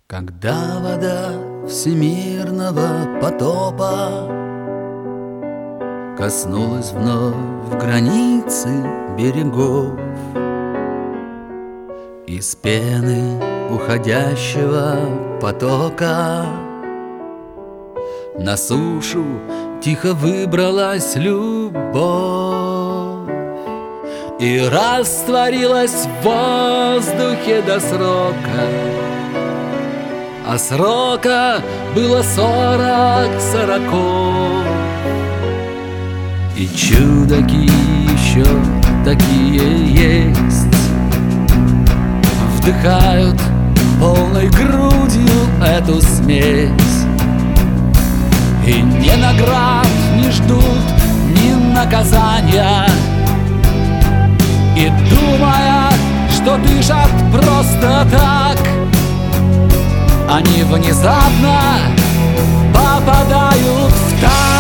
Когда вода всемирного потопа коснулась вновь границы берегов, из пены уходящего потока на сушу тихо выбралась любовь и растворилась в воздухе до срока. А срока было 40 сороков. И чудаки еще такие есть, вдыхают полной грудью эту смесь. И ни наград не ждут, ни наказания, и думая, что дышат просто так, они внезапно попадают в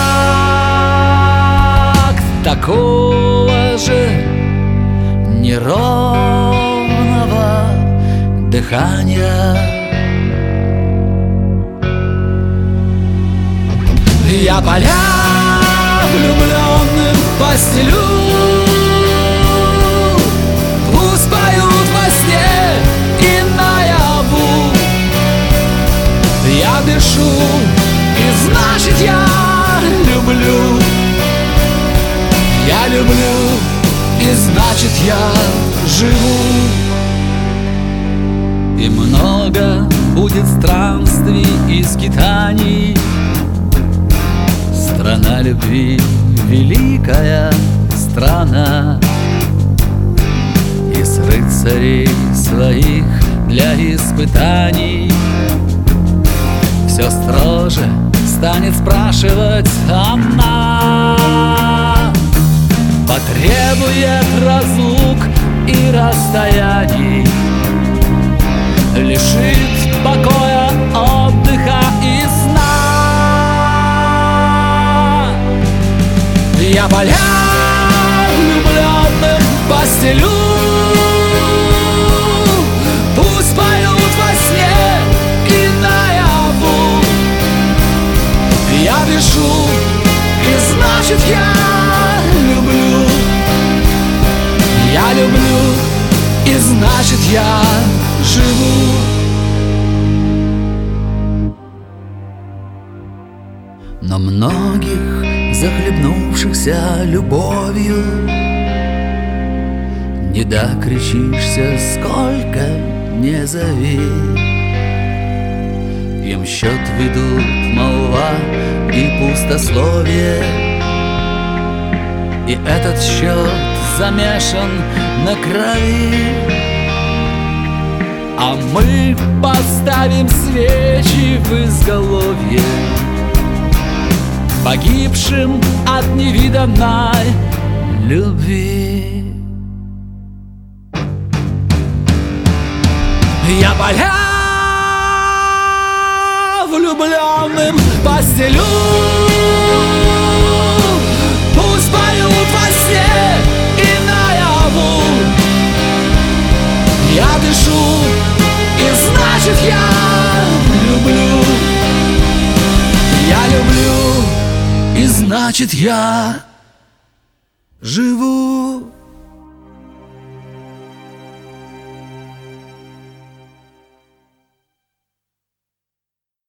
такт такого же неровного дыхания. Я поля влюбленным постелю, пусть поют во сне и наяву. Я дышу, и значит я люблю. Я люблю, и значит я живу. И много будет странствий и скитаний. Страна любви, великая страна. Из рыцарей своих для испытаний все строже станет спрашивать она. Потребует разлук и расстояний, лишит покоя, отдыха и сна. Я поля влюбленным постелю, пусть поют во сне и наяву. Я дышу, и значит я люблю. Я люблю, и значит я живу. Но многих, захлебнувшихся любовью, не докричишься, сколько не зови. Им счет ведут молва и пустословие, и этот счет замешан на крови. А мы поставим свечи в изголовье погибшим от невиданной любви. Я поля влюбленным постелю, пусть поют во сне и наяву. Я дышу, и значит я люблю. Я люблю, и значит я живу.